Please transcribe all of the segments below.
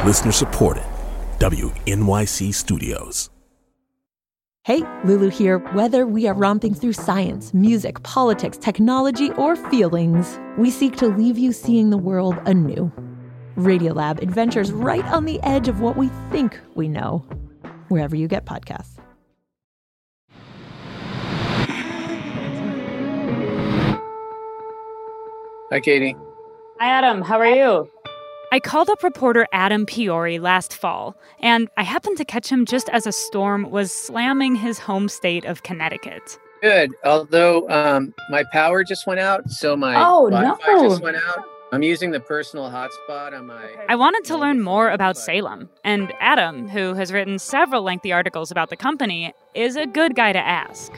Listener supported. WNYC Studios. Hey, Lulu here. Whether we are romping through science, music, politics, technology, or feelings, we seek to leave you seeing the world anew. Radiolab adventures right on the edge of what we think we know. Wherever you get podcasts. Hi, Katie. Hi, Adam. How are you? I called up reporter Adam Piori last fall, and I happened to catch him just as a storm was slamming his home state of Connecticut. Good. Although my power just went out, so my Wi-Fi just went out. I'm using the personal hotspot on my... I wanted to learn more about Salem, and Adam, who has written several lengthy articles about the company, is a good guy to ask.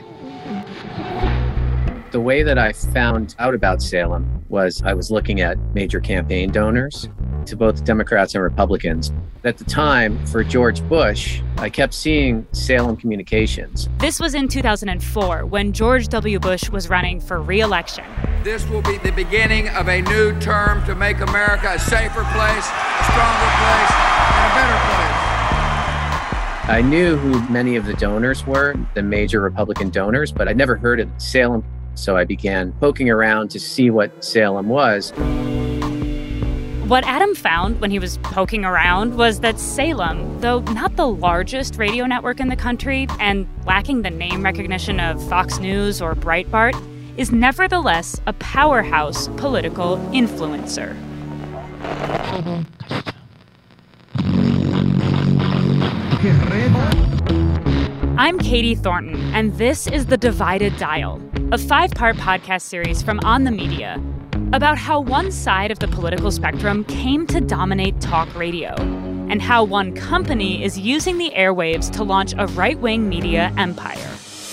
The way that I found out about Salem was I was looking at major campaign donors to both Democrats and Republicans. At the time, for George Bush, I kept seeing Salem Communications. This was in 2004, when George W. Bush was running for re-election. This will be the beginning of a new term to make America a safer place, a stronger place, and a better place. I knew who many of the donors were, the major Republican donors, but I'd never heard of Salem. So I began poking around to see what Salem was. What Adam found when he was poking around was that Salem, though not the largest radio network in the country and lacking the name recognition of Fox News or Breitbart, is nevertheless a powerhouse political influencer. I'm Katie Thornton, and this is The Divided Dial, a 5-part podcast series from On the Media about how one side of the political spectrum came to dominate talk radio, and how one company is using the airwaves to launch a right-wing media empire.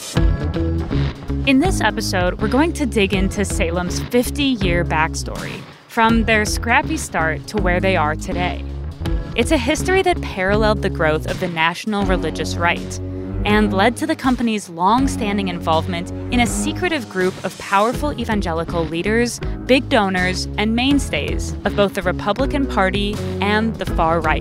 In this episode, we're going to dig into Salem's 50-year backstory, from their scrappy start to where they are today. It's a history that paralleled the growth of the national religious right, and led to the company's long-standing involvement in a secretive group of powerful evangelical leaders, big donors, and mainstays of both the Republican Party and the far right.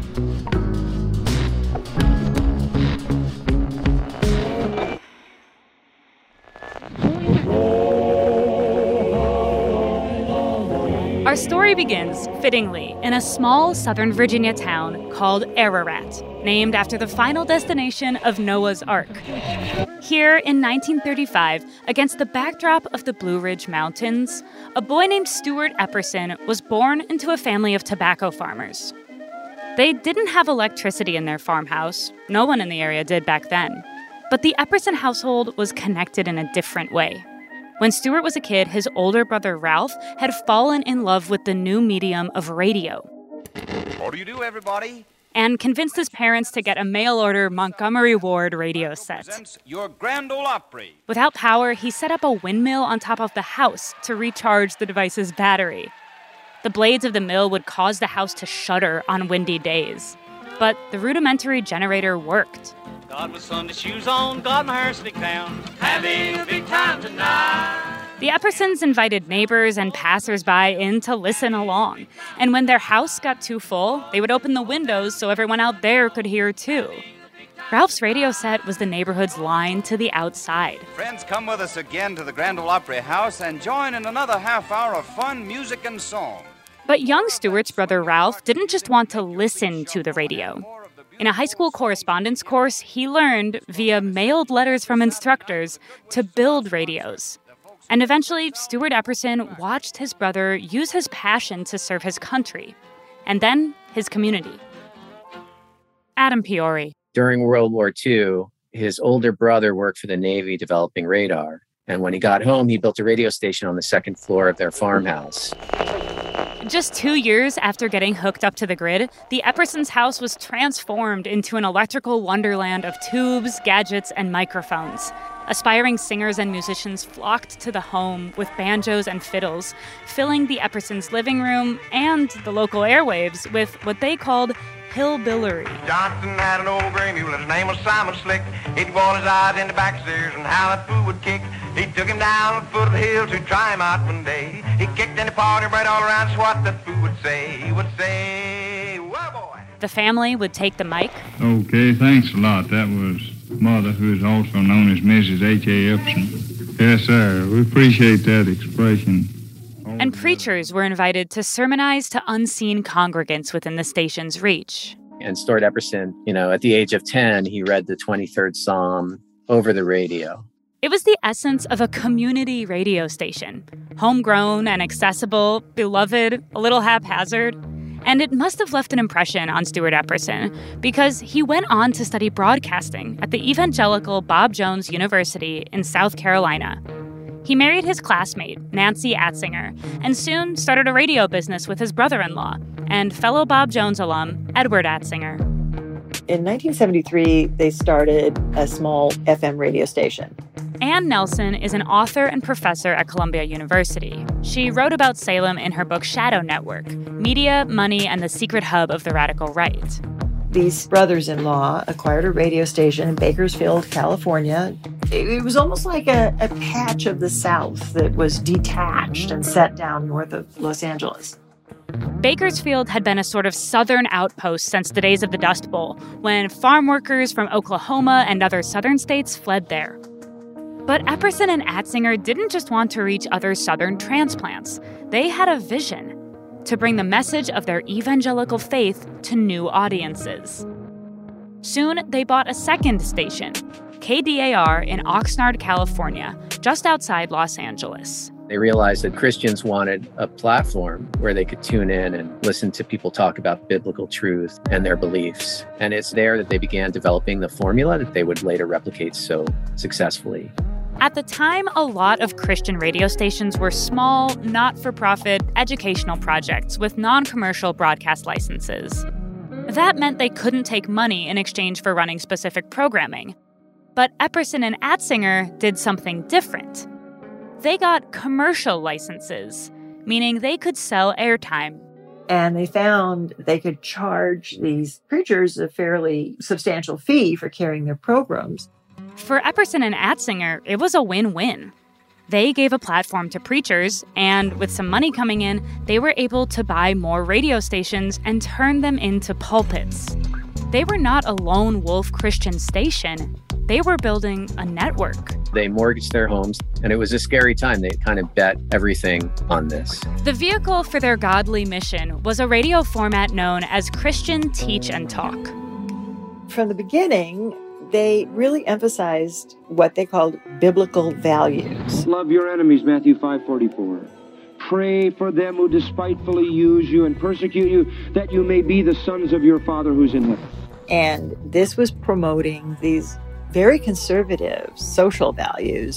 Our story begins, fittingly, in a small Southern Virginia town called Ararat, named after the final destination of Noah's Ark. Here in 1935, against the backdrop of the Blue Ridge Mountains, a boy named Stuart Epperson was born into a family of tobacco farmers. They didn't have electricity in their farmhouse. No one in the area did back then. But the Epperson household was connected in a different way. When Stuart was a kid, his older brother Ralph had fallen in love with the new medium of radio. What do you do, everybody? And convinced his parents to get a mail-order Montgomery Ward radio set. Your Grand Ole Opry. Without power, he set up a windmill on top of the house to recharge the device's battery. The blades of the mill would cause the house to shudder on windy days. But the rudimentary generator worked. God with Sunday shoes on, got my hair slicked down, having a big time tonight. The Eppersons invited neighbors and passers-by in to listen along. And when their house got too full, they would open the windows so everyone out there could hear too. Ralph's radio set was the neighborhood's line to the outside. Friends, come with us again to the Grand Ole Opry House and join in another half hour of fun, music, and song. But young Stuart's brother Ralph didn't just want to listen to the radio. In a high school correspondence course, he learned, via mailed letters from instructors, to build radios. And eventually, Stuart Epperson watched his brother use his passion to serve his country, and then his community. Adam Piori. During World War II, his older brother worked for the Navy developing radar. And when he got home, he built a radio station on the second floor of their farmhouse. Just 2 years after getting hooked up to the grid, the Eppersons' house was transformed into an electrical wonderland of tubes, gadgets, and microphones. Aspiring singers and musicians flocked to the home with banjos and fiddles, filling the Eppersons' living room and the local airwaves with what they called hillbillery. Johnson had an old gray mule, his name was Simon Slick. He'd wall his eyes in the back stairs and how that fool would kick. He took him down the foot of the hill to try him out one day. He kicked in the party right all around, so what that fool would say. He would say, "Well, boy, the family would take the mic. Okay, thanks a lot. That was Mother, who is also known as Mrs. H.A. Epson. Yes, sir. We appreciate that expression. And preachers were invited to sermonize to unseen congregants within the station's reach. And Stuart Epperson, at the age of 10, he read the 23rd Psalm over the radio. It was the essence of a community radio station. Homegrown and accessible, beloved, a little haphazard. And it must have left an impression on Stuart Epperson because he went on to study broadcasting at the evangelical Bob Jones University in South Carolina. He married his classmate, Nancy Atzinger, and soon started a radio business with his brother-in-law and fellow Bob Jones alum, Edward Atzinger. In 1973, they started a small FM radio station. Ann Nelson is an author and professor at Columbia University. She wrote about Salem in her book Shadow Network, Media, Money, and the Secret Hub of the Radical Right. These brothers-in-law acquired a radio station in Bakersfield, California. It was almost like a patch of the South that was detached and set down north of Los Angeles. Bakersfield had been a sort of southern outpost since the days of the Dust Bowl, when farm workers from Oklahoma and other southern states fled there. But Epperson and Atzinger didn't just want to reach other southern transplants. They had a vision to bring the message of their evangelical faith to new audiences. Soon, they bought a second station, KDAR in Oxnard, California, just outside Los Angeles. They realized that Christians wanted a platform where they could tune in and listen to people talk about biblical truth and their beliefs. And it's there that they began developing the formula that they would later replicate so successfully. At the time, a lot of Christian radio stations were small, not-for-profit educational projects with non-commercial broadcast licenses. That meant they couldn't take money in exchange for running specific programming. But Epperson and Atzinger did something different. They got commercial licenses, meaning they could sell airtime. And they found they could charge these preachers a fairly substantial fee for carrying their programs. For Epperson and Atzinger, it was a win-win. They gave a platform to preachers, and with some money coming in, they were able to buy more radio stations and turn them into pulpits. They were not a lone wolf Christian station. They were building a network. They mortgaged their homes, and it was a scary time. They kind of bet everything on this. The vehicle for their godly mission was a radio format known as Christian Teach and Talk. From the beginning, they really emphasized what they called biblical values. Love your enemies, Matthew 5:44. Pray for them who despitefully use you and persecute you, that you may be the sons of your Father who's in heaven. And this was promoting these very conservative social values,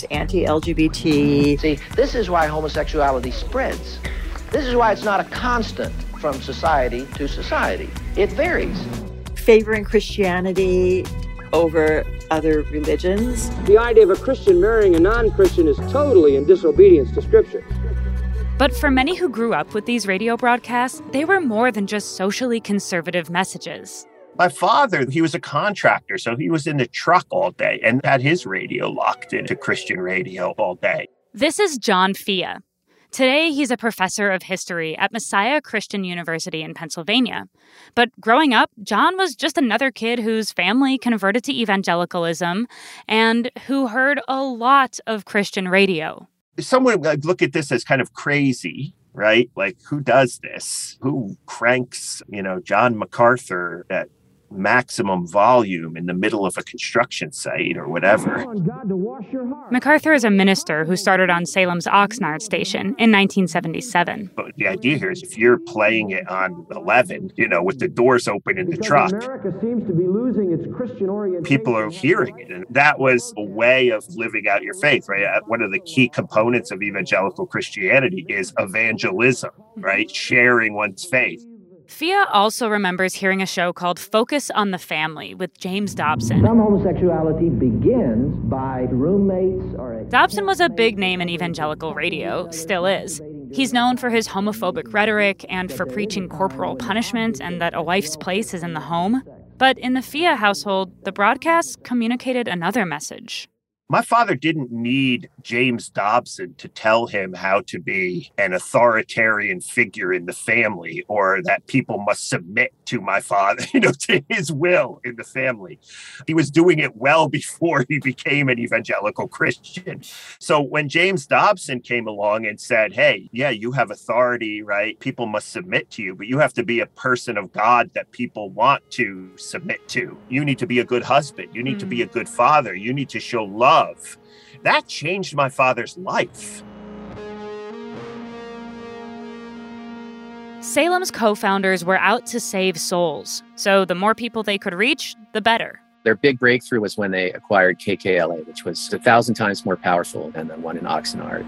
anti-LGBT. See, this is why homosexuality spreads. This is why it's not a constant from society to society. It varies. Favoring Christianity over other religions. The idea of a Christian marrying a non-Christian is totally in disobedience to Scripture. But for many who grew up with these radio broadcasts, they were more than just socially conservative messages. My father, he was a contractor, so he was in the truck all day and had his radio locked into Christian radio all day. This is John Fia. Today, he's a professor of history at Messiah Christian University in Pennsylvania. But growing up, John was just another kid whose family converted to evangelicalism and who heard a lot of Christian radio. Someone would look at this as kind of crazy, right? Like, who does this? Who cranks, John MacArthur at maximum volume in the middle of a construction site or whatever? MacArthur is a minister who started on Salem's Oxnard station in 1977. But the idea here is if you're playing it on 11, with the doors open in the truck, America seems to be losing its Christian orientation. People are hearing it. And that was a way of living out your faith, right? One of the key components of evangelical Christianity is evangelism, right? Sharing one's faith. Fia also remembers hearing a show called Focus on the Family with James Dobson. Some homosexuality begins by roommates or... Dobson was a big name in evangelical radio, still is. He's known for his homophobic rhetoric and for preaching corporal punishment and that a wife's place is in the home. But in the Fia household, the broadcasts communicated another message. My father didn't need James Dobson to tell him how to be an authoritarian figure in the family, or that people must submit to my father, to his will in the family. He was doing it well before he became an evangelical Christian. So when James Dobson came along and said, hey, yeah, you have authority, right? People must submit to you, but you have to be a person of God that people want to submit to. You need to be a good husband. You need to be a good father. You need to show love. That changed my father's life. Salem's co-founders were out to save souls, so the more people they could reach, the better. Their big breakthrough was when they acquired KKLA, which was 1,000 times more powerful than the one in Oxnard.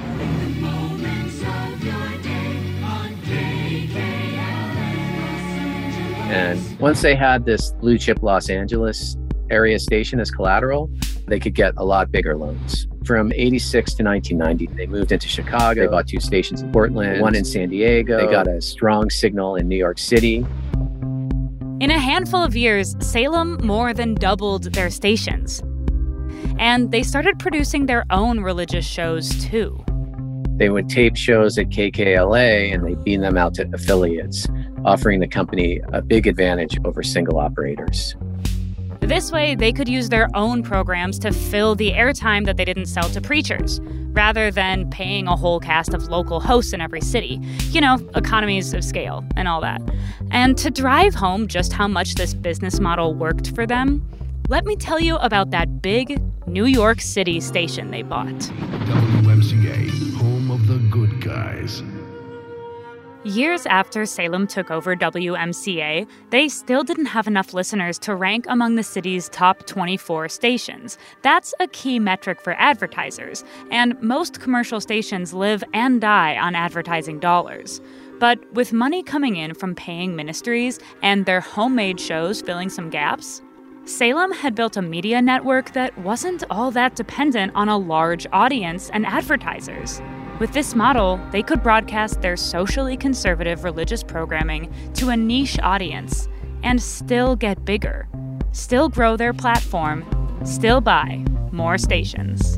And once they had this blue chip Los Angeles area station as collateral, they could get a lot bigger loans. From 86 to 1990, they moved into Chicago. They bought 2 stations in Portland, 1 in San Diego. They got a strong signal in New York City. In a handful of years, Salem more than doubled their stations. And they started producing their own religious shows, too. They would tape shows at KKLA and they'd beam them out to affiliates, offering the company a big advantage over single operators. This way, they could use their own programs to fill the airtime that they didn't sell to preachers, rather than paying a whole cast of local hosts in every city. Economies of scale and all that. And to drive home just how much this business model worked for them, let me tell you about that big New York City station they bought. WMCA, home of the good guys. Years after Salem took over WMCA, they still didn't have enough listeners to rank among the city's top 24 stations. That's a key metric for advertisers, and most commercial stations live and die on advertising dollars. But with money coming in from paying ministries and their homemade shows filling some gaps, Salem had built a media network that wasn't all that dependent on a large audience and advertisers. With this model, they could broadcast their socially conservative religious programming to a niche audience and still get bigger, still grow their platform, still buy more stations.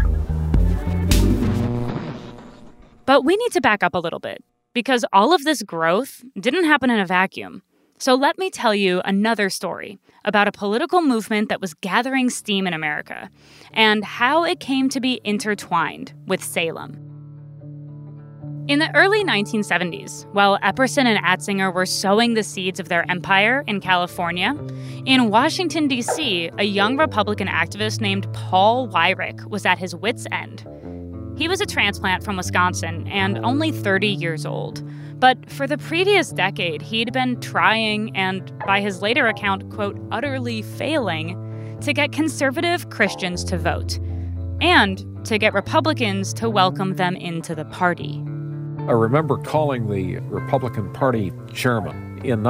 But we need to back up a little bit, because all of this growth didn't happen in a vacuum. So let me tell you another story about a political movement that was gathering steam in America and how it came to be intertwined with Salem. In the early 1970s, while Epperson and Atzinger were sowing the seeds of their empire in California, in Washington, D.C., a young Republican activist named Paul Weyrich was at his wit's end. He was a transplant from Wisconsin and only 30 years old. But for the previous decade, he'd been trying and, by his later account, quote, utterly failing, to get conservative Christians to vote and to get Republicans to welcome them into the party. I remember calling the Republican Party chairman in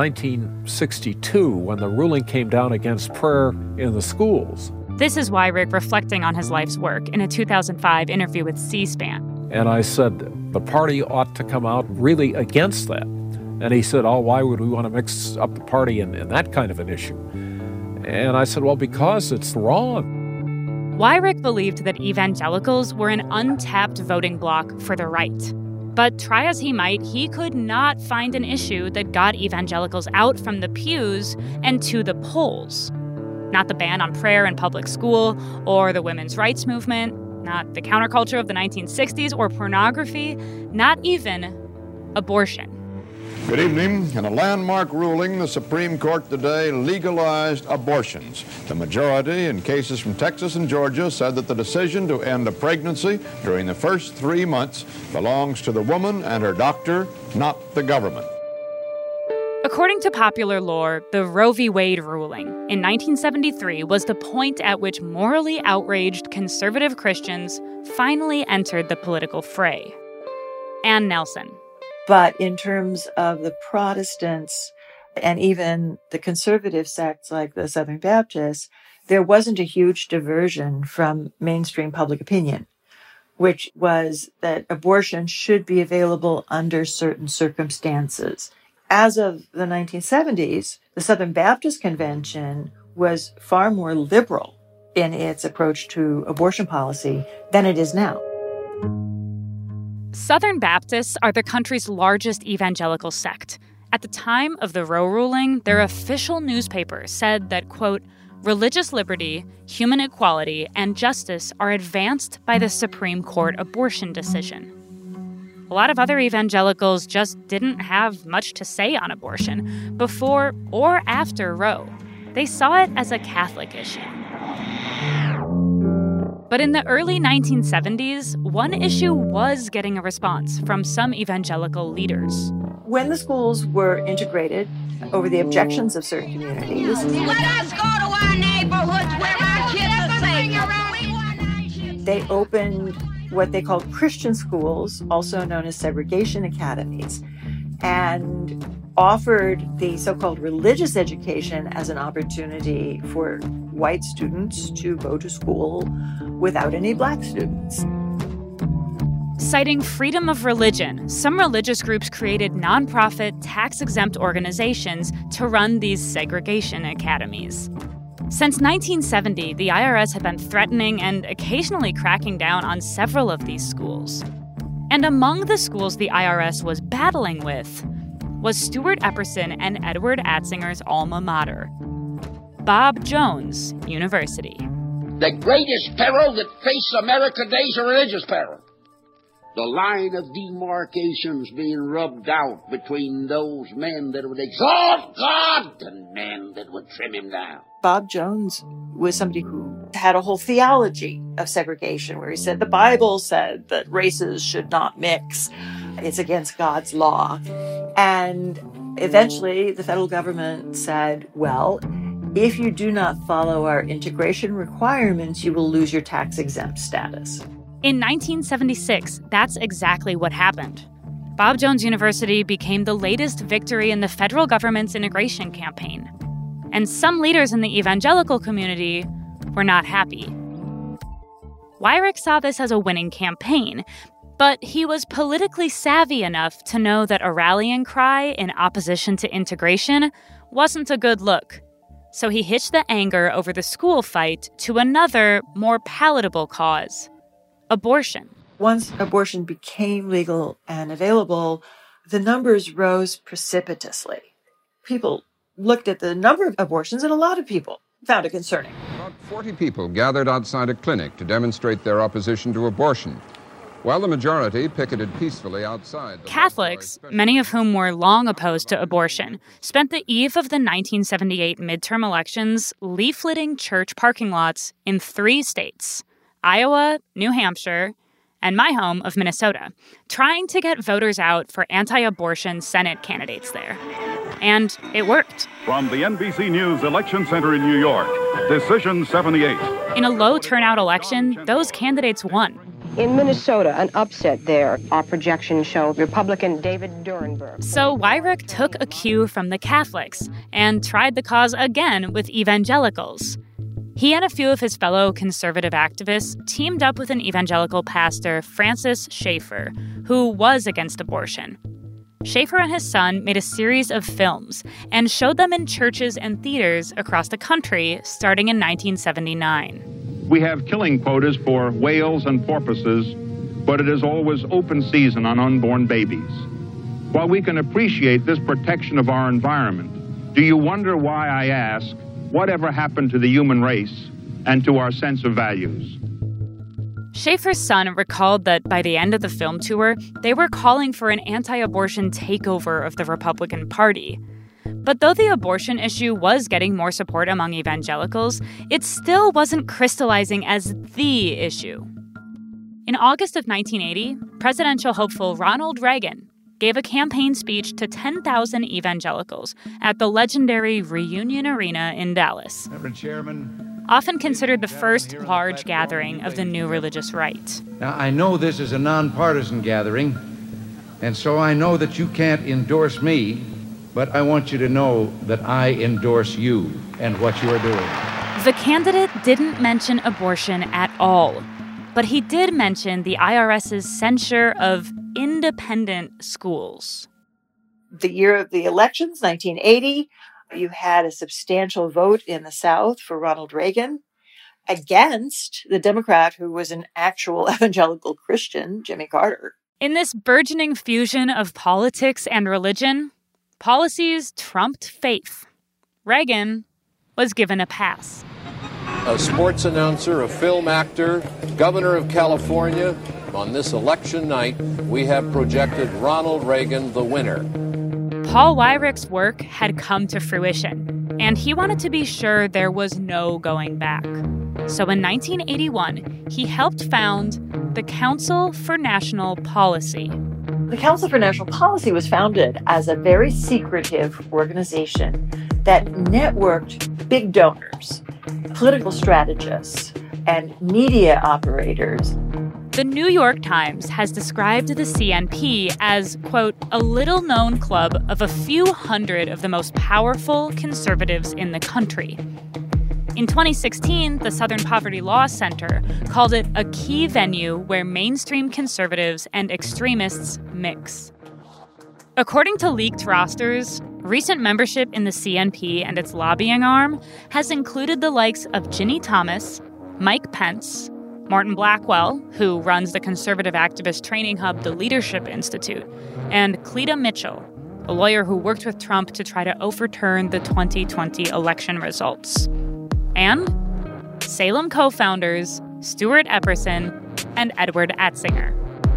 1962 when the ruling came down against prayer in the schools. This is Weyrich reflecting on his life's work in a 2005 interview with C-SPAN. And I said, the party ought to come out really against that. And he said, why would we want to mix up the party in that kind of an issue? And I said, well, because it's wrong. Weyrich believed that evangelicals were an untapped voting bloc for the right. But try as he might, he could not find an issue that got evangelicals out from the pews and to the polls. Not the ban on prayer in public school, or the women's rights movement, not the counterculture of the 1960s, or pornography, not even abortion. Good evening. In a landmark ruling, the Supreme Court today legalized abortions. The majority in cases from Texas and Georgia said that the decision to end a pregnancy during the first 3 months belongs to the woman and her doctor, not the government. According to popular lore, the Roe v. Wade ruling in 1973 was the point at which morally outraged conservative Christians finally entered the political fray. Ann Nelson. But in terms of the Protestants and even the conservative sects like the Southern Baptists, there wasn't a huge diversion from mainstream public opinion, which was that abortion should be available under certain circumstances. As of the 1970s, the Southern Baptist Convention was far more liberal in its approach to abortion policy than it is now. Southern Baptists are the country's largest evangelical sect. At the time of the Roe ruling, their official newspaper said that, quote, religious liberty, human equality, and justice are advanced by the Supreme Court abortion decision. A lot of other evangelicals just didn't have much to say on abortion before or after Roe. They saw it as a Catholic issue. But in the early 1970s, one issue was getting a response from some evangelical leaders. When the schools were integrated over the objections of certain communities, let us go to our neighborhoods where our kids are safe. They opened what they called Christian schools, also known as segregation academies, and offered the so-called religious education as an opportunity for white students to go to school without any black students. Citing freedom of religion, some religious groups created nonprofit, tax-exempt organizations to run these segregation academies. Since 1970, the IRS had been threatening and occasionally cracking down on several of these schools. And among the schools the IRS was battling with was Stuart Epperson and Edward Atzinger's alma mater, Bob Jones University. The greatest peril that faces America today is a religious peril. The line of demarcations being rubbed out between those men that would exalt God and men that would trim him down. Bob Jones was somebody who had a whole theology of segregation where he said the Bible said that races should not mix. It's against God's law. And eventually the federal government said, well, if you do not follow our integration requirements, you will lose your tax-exempt status. In 1976, that's exactly what happened. Bob Jones University became the latest victory in the federal government's integration campaign. And some leaders in the evangelical community were not happy. Weyrich saw this as a winning campaign, but he was politically savvy enough to know that a rallying cry in opposition to integration wasn't a good look. So he hitched the anger over the school fight to another, more palatable cause: abortion. Once abortion became legal and available, the numbers rose precipitously. People looked at the number of abortions, and a lot of people found it concerning. About 40 people gathered outside a clinic to demonstrate their opposition to abortion, while the majority picketed peacefully outside. Catholics, many of whom were long opposed to abortion, spent the eve of the 1978 midterm elections leafleting church parking lots in 3 states: Iowa, New Hampshire, and my home of Minnesota, trying to get voters out for anti-abortion Senate candidates there. And it worked. From the NBC News Election Center in New York, Decision 78. In a low turnout election, those candidates won. In Minnesota, an upset there. Our projections show Republican David Durenberg. So Weyrich took a cue from the Catholics and tried the cause again with evangelicals. He and a few of his fellow conservative activists teamed up with an evangelical pastor, Francis Schaeffer, who was against abortion. Schaeffer and his son made a series of films and showed them in churches and theaters across the country starting in 1979. We have killing quotas for whales and porpoises, but it is always open season on unborn babies. While we can appreciate this protection of our environment, do you wonder why I ask, whatever happened to the human race and to our sense of values? Schaeffer's son recalled that by the end of the film tour, they were calling for an anti-abortion takeover of the Republican Party. But though the abortion issue was getting more support among evangelicals, it still wasn't crystallizing as the issue. In August of 1980, presidential hopeful Ronald Reagan gave a campaign speech to 10,000 evangelicals at the legendary Reunion Arena in Dallas. Reverend Chairman, often considered the first large gathering of the new religious right. Now, I know this is a nonpartisan gathering, and so I know that you can't endorse me, but I want you to know that I endorse you and what you are doing. The candidate didn't mention abortion at all, but he did mention the IRS's censure of independent schools. The year of the elections, 1980, you had a substantial vote in the South for Ronald Reagan. against the Democrat who was an actual evangelical Christian, Jimmy Carter. In this burgeoning fusion of politics and religion, policies trumped faith. Reagan was given a pass. A sports announcer, a film actor, governor of California. On this election night, we have projected Ronald Reagan the winner. Paul Weyrach's work had come to fruition, and he wanted to be sure there was no going back. So in 1981, he helped found the Council for National Policy. The Council for National Policy was founded as a very secretive organization that networked big donors, political strategists, and media operators. The New York Times has described the CNP as, quote, a little-known club of a few hundred of the most powerful conservatives in the country. In 2016, the Southern Poverty Law Center called it a key venue where mainstream conservatives and extremists mix. According to leaked rosters, recent membership in the CNP and its lobbying arm has included the likes of Ginny Thomas, Mike Pence, Martin Blackwell, who runs the conservative activist training hub, the Leadership Institute, and Cleta Mitchell, a lawyer who worked with Trump to try to overturn the 2020 election results. And Salem co-founders Stuart Epperson and Edward Atzinger.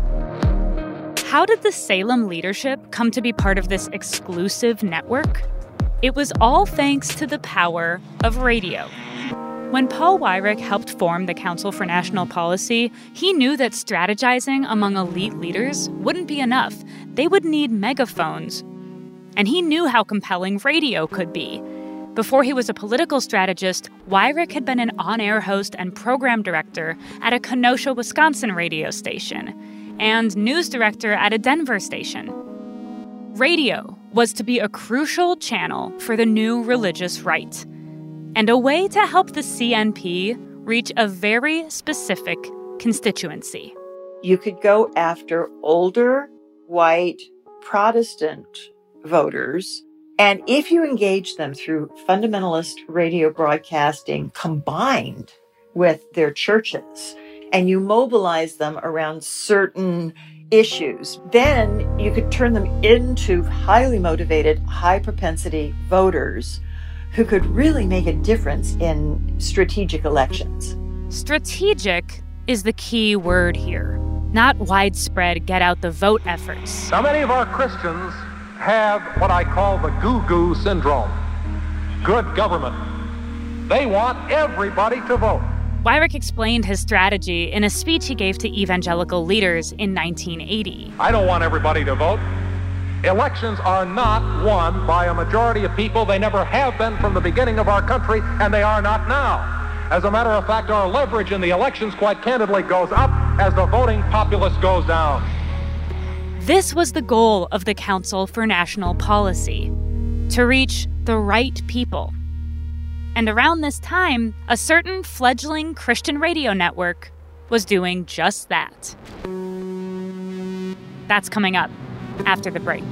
How did the Salem leadership come to be part of this exclusive network? It was all thanks to the power of radio. When Paul Weyrach helped form the Council for National Policy, he knew that strategizing among elite leaders wouldn't be enough. They would need megaphones. And he knew how compelling radio could be. Before he was a political strategist, Weyrach had been an on-air host and program director at a Kenosha, Wisconsin radio station and news director at a Denver station. Radio was to be a crucial channel for the new religious right and a way to help the CNP reach a very specific constituency. You could go after older, white, Protestant voters, and if you engage them through fundamentalist radio broadcasting combined with their churches, and you mobilize them around certain issues, then you could turn them into highly motivated, high-propensity voters who could really make a difference in strategic elections. Strategic is the key word here, not widespread get-out-the-vote efforts. Now, many of our Christians have what I call the goo-goo syndrome. Good government. They want everybody to vote. Weyrach explained his strategy in a speech he gave to evangelical leaders in 1980. I don't want everybody to vote. Elections are not won by a majority of people. They never have been from the beginning of our country, and they are not now. As a matter of fact, our leverage in the elections, quite candidly, goes up as the voting populace goes down. This was the goal of the Council for National Policy, to reach the right people. And around this time, a certain fledgling Christian radio network was doing just that. That's coming up after the break.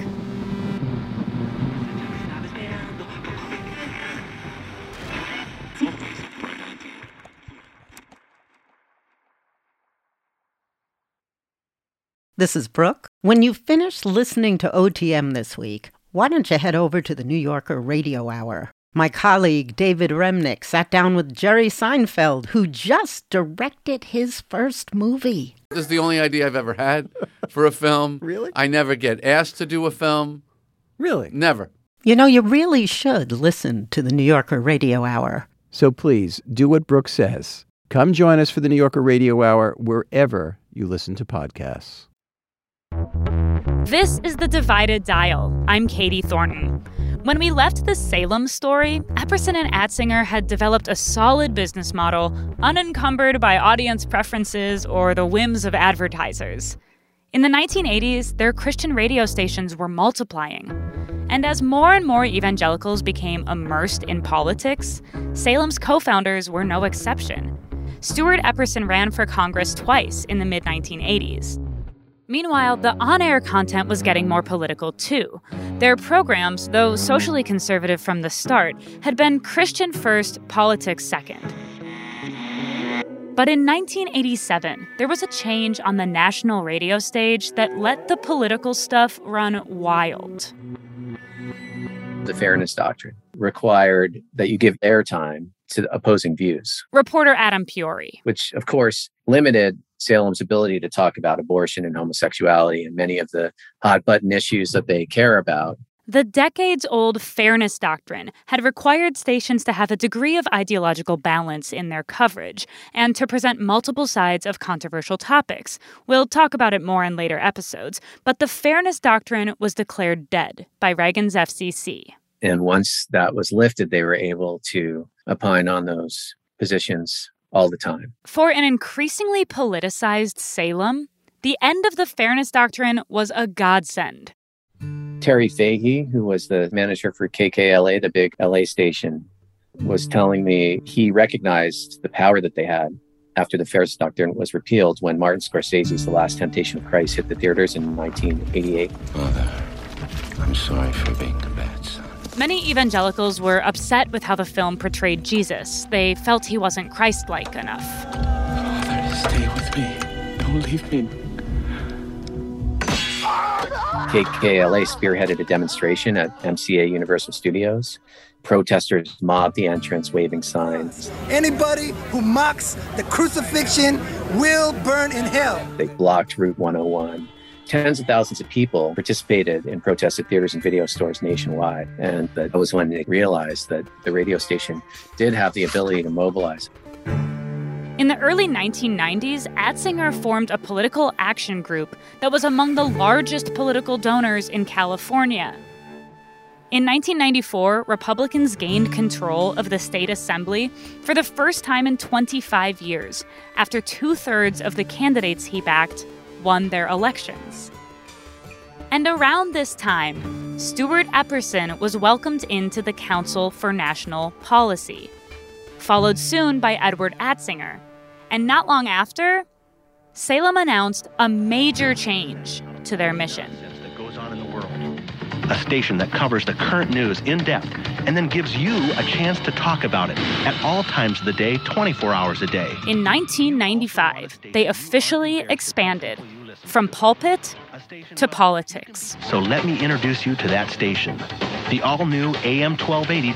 This is Brooke. When you finish listening to OTM this week, why don't you head over to the New Yorker Radio Hour? My colleague David Remnick sat down with Jerry Seinfeld, who just directed his first movie. This is the only idea I've ever had for a film. Really? I never get asked to do a film. Really? Never. You know, you really should listen to the New Yorker Radio Hour. So please, do what Brooke says. Come join us for the New Yorker Radio Hour wherever you listen to podcasts. This is The Divided Dial. I'm Katie Thornton. When we left the Salem story, Epperson and Atzinger had developed a solid business model, unencumbered by audience preferences or the whims of advertisers. In the 1980s, their Christian radio stations were multiplying. And as more and more evangelicals became immersed in politics, Salem's co-founders were no exception. Stuart Epperson ran for Congress twice in the mid-1980s. Meanwhile, the on-air content was getting more political, too. Their programs, though socially conservative from the start, had been Christian first, politics second. But in 1987, there was a change on the national radio stage that let the political stuff run wild. The Fairness Doctrine required that you give airtime to opposing views. Reporter Adam Piori. Which, of course, limited Salem's ability to talk about abortion and homosexuality and many of the hot-button issues that they care about. The decades-old Fairness Doctrine had required stations to have a degree of ideological balance in their coverage and to present multiple sides of controversial topics. We'll talk about it more in later episodes, but the Fairness Doctrine was declared dead by Reagan's FCC. And once that was lifted, they were able to opine on those positions all the time. For an increasingly politicized Salem, the end of the Fairness Doctrine was a godsend. Terry Fahey, who was the manager for KKLA, the big LA station, was telling me he recognized the power that they had after the Fairness Doctrine was repealed when Martin Scorsese's The Last Temptation of Christ hit the theaters in 1988. Mother, I'm sorry for being a bad son. Many evangelicals were upset with how the film portrayed Jesus. They felt he wasn't Christ-like enough. Father, stay with me. Don't leave me. KKLA spearheaded a demonstration at MCA Universal Studios. Protesters mobbed the entrance, waving signs. Anybody who mocks the crucifixion will burn in hell. They blocked Route 101. Tens of thousands of people participated in protests at theaters and video stores nationwide. And that was when they realized that the radio station did have the ability to mobilize. In the early 1990s, Atzinger formed a political action group that was among the largest political donors in California. In 1994, Republicans gained control of the state assembly for the first time in 25 years, after 2/3 of the candidates he backed won their elections. And around this time, Stuart Epperson was welcomed into the Council for National Policy, followed soon by Edward Atzinger. And not long after, Salem announced a major change to their mission. That goes on in the world. A station that covers the current news in depth and then gives you a chance to talk about it at all times of the day, 24 hours a day. In 1995, they officially expanded from pulpit to politics. So let me introduce you to that station, the all-new AM 1280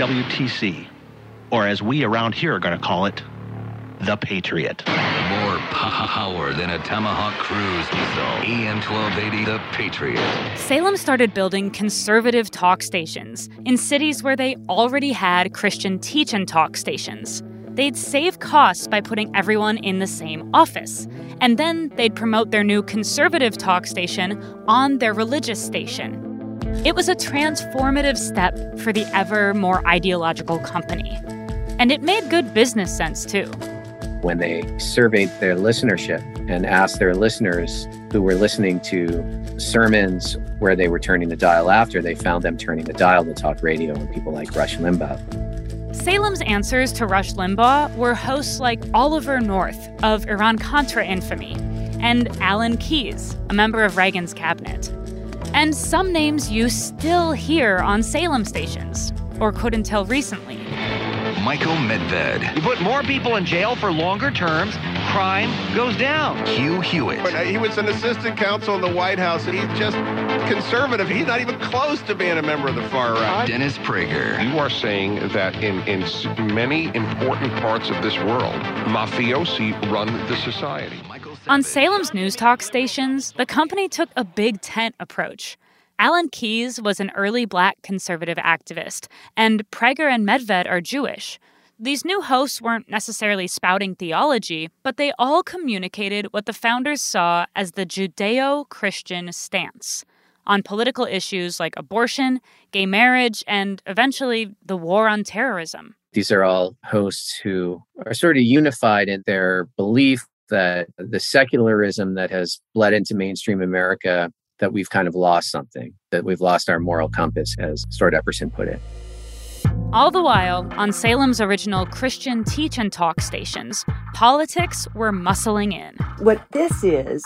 WWTC, or as we around here are going to call it, The Patriot. More power than a Tomahawk cruise missile. AM 1280, The Patriot. Salem started building conservative talk stations in cities where they already had Christian teach and talk stations. They'd save costs by putting everyone in the same office. And then they'd promote their new conservative talk station on their religious station. It was a transformative step for the ever more ideological company. And it made good business sense, too. When they surveyed their listenership and asked their listeners who were listening to sermons where they were turning the dial after, they found them turning the dial to talk radio and people like Rush Limbaugh. Salem's answers to Rush Limbaugh were hosts like Oliver North of Iran-Contra infamy and Alan Keyes, a member of Reagan's cabinet. And some names you still hear on Salem stations, or could until recently. Michael Medved. You put more people in jail for longer terms, crime goes down. Hugh Hewitt. He was an assistant counsel in the White House, and he's just conservative. He's not even close to being a member of the far right. Dennis Prager. You are saying that in many important parts of this world, mafiosi run the society. On Salem's news talk stations, the company took a big tent approach. Alan Keyes was an early black conservative activist, and Prager and Medved are Jewish. These new hosts weren't necessarily spouting theology, but they all communicated what the founders saw as the Judeo-Christian stance on political issues like abortion, gay marriage, and eventually the war on terrorism. These are all hosts who are sort of unified in their belief that the secularism that has bled into mainstream America, that we've kind of lost something, that we've lost our moral compass, as Stuart Epperson put it. All the while, on Salem's original Christian teach and talk stations, politics were muscling in. What this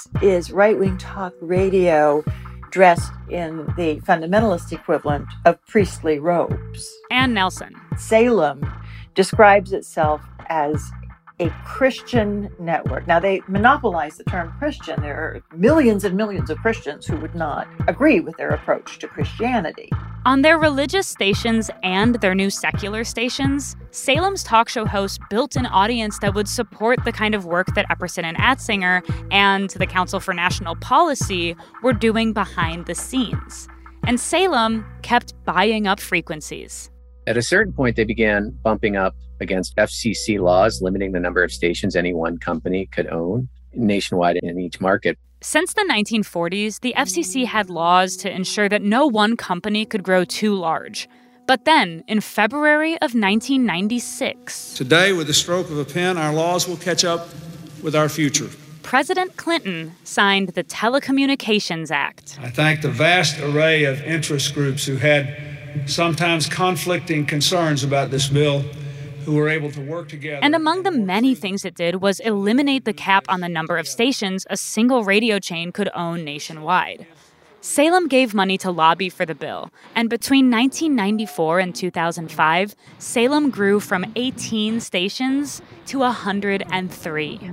is right-wing talk radio dressed in the fundamentalist equivalent of priestly robes. Ann Nelson. Salem describes itself as a Christian network. Now, they monopolize the term Christian. There are millions and millions of Christians who would not agree with their approach to Christianity. On their religious stations and their new secular stations, Salem's talk show hosts built an audience that would support the kind of work that Epperson and Atzinger and the Council for National Policy were doing behind the scenes. And Salem kept buying up frequencies. At a certain point, they began bumping up against FCC laws limiting the number of stations any one company could own nationwide in each market. Since the 1940s, the FCC had laws to ensure that no one company could grow too large. But then, in February of 1996... Today, with the stroke of a pen, our laws will catch up with our future. President Clinton signed the Telecommunications Act. I thank the vast array of interest groups who had sometimes conflicting concerns about this bill, who were able to work together. And among the many things it did was eliminate the cap on the number of stations a single radio chain could own nationwide. Salem gave money to lobby for the bill, and between 1994 and 2005, Salem grew from 18 stations to 103.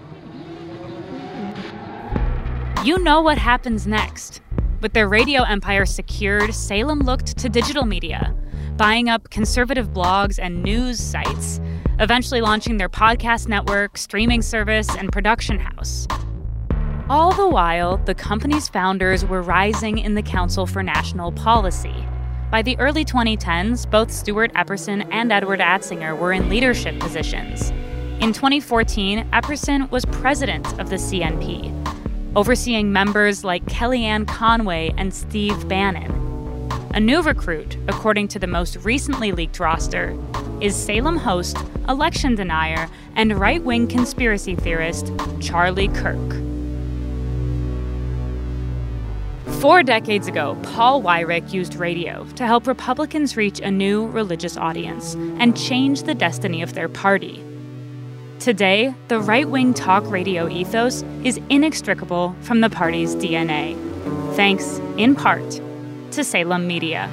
You know what happens next. With their radio empire secured, Salem looked to digital media, buying up conservative blogs and news sites, eventually launching their podcast network, streaming service, and production house. All the while, the company's founders were rising in the Council for National Policy. By the early 2010s, both Stuart Epperson and Edward Atzinger were in leadership positions. In 2014, Epperson was president of the CNP, overseeing members like Kellyanne Conway and Steve Bannon. A new recruit, according to the most recently leaked roster, is Salem host, election denier, and right-wing conspiracy theorist Charlie Kirk. 4 decades ago, Paul Weyrich used radio to help Republicans reach a new religious audience and change the destiny of their party. Today, the right-wing talk radio ethos is inextricable from the party's DNA, thanks, in part, to Salem Media.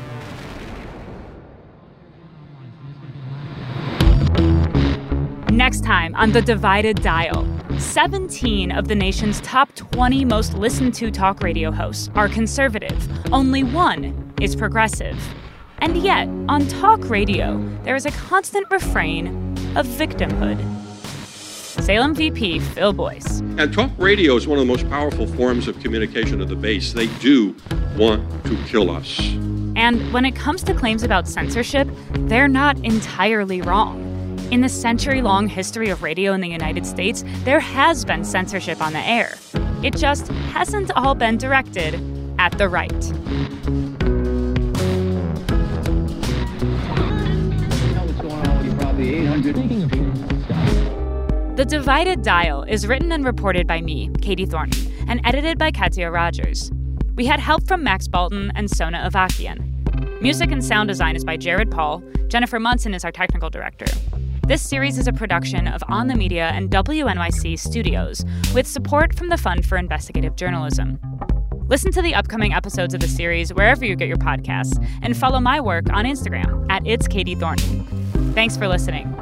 Next time on The Divided Dial, 17 of the nation's top 20 most listened to talk radio hosts are conservative. Only one is progressive. And yet, on talk radio, there is a constant refrain of victimhood. Salem VP Phil Boyce. And talk radio is one of the most powerful forms of communication to the base. They do want to kill us. And when it comes to claims about censorship, they're not entirely wrong. In the century-long history of radio in the United States, there has been censorship on the air. It just hasn't all been directed at the right. The Divided Dial is written and reported by me, Katie Thornton, and edited by Katya Rogers. We had help from Max Bolton and Sona Avakian. Music and sound design is by Jared Paul. Jennifer Munson is our technical director. This series is a production of On the Media and WNYC Studios, with support from the Fund for Investigative Journalism. Listen to the upcoming episodes of the series wherever you get your podcasts, and follow my work on Instagram @It'sKatieThornton. Thanks for listening.